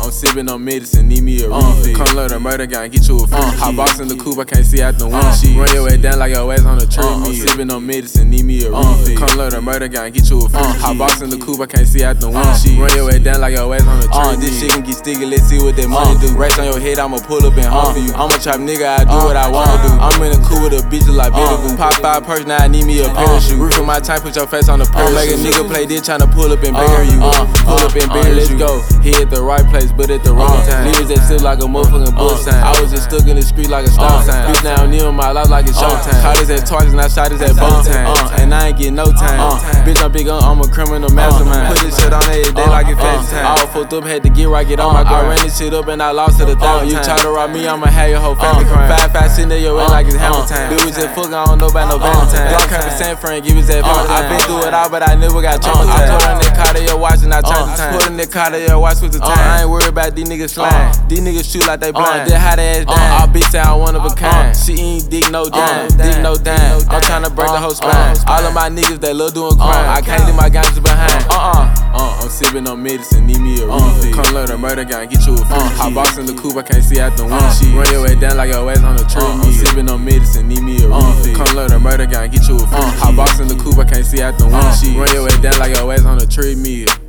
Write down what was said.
I'm sipping on medicine, need me a refill. Come learn the murder gang, get you a free. Hot box in the coupe, I can't see out the windshield. Run your way down like your ass on the treadmill. I'm sipping on medicine, need me a refill. Come learn the murder gang, get you a free. Hot box in the coupe, I can't see out the windshield. Run your way down like your ass on the treadmill. This shit can get sticky, let's see what that money do. Racks on your head, I'ma pull up and hunt for you. I'm a trap nigga, I do what I wanna do. I'm in the coupe with a bitch like Betty. Pop 5 purse, now I need me a parachute. Roof in my tank, put your face on the parachute. Make a nigga play this, tryna pull up and bury you. Pull up and bury let's go. He at the right place, but at the wrong time. Niggas that sit like a motherfucking bull sign. I was just stuck in the street like a stop sign. Bitch now I'm near my life like it's showtime. Caught us at targets and I shot us at both times. And I ain't get no time. Bitch, I'm big I'm a criminal mastermind. Put this shit on every day like it's fast time. All fucked up, had to get right, get on my grind. I ran this shit up and I lost it 1,000 times. You try to rob me, I'ma have your whole family crying. 5-5 sitting there, your way like it's hammer time. Bitch, we just fuck, I don't know about no Valentine. Block her percent friend, give us that I been through it all, but I never got traumatized. I put on that car to your watch and I turned the time. Put on that car to your watch with the time. I ain't worried about these niggas slime. These niggas shoot like they blind. They hot ass down. All bitch say I'm one of a kind. She ain't dick no dime. Dick no dime. I'm tryna break the whole spine. All of my niggas that love doing crime. I can't leave my guns behind. I'm sipping on medicine, need me a refill. Come learn the murder gang, get you a free. Hot box in the coupe, I can't see out the windshield. Run your way down like your ass on the treadmill. I'm sipping on medicine, need me a refill. Come learn the murder gang, get you a free. Hot box in the coupe, I can't see out the windshield. Run your way down like your ass on the treadmill.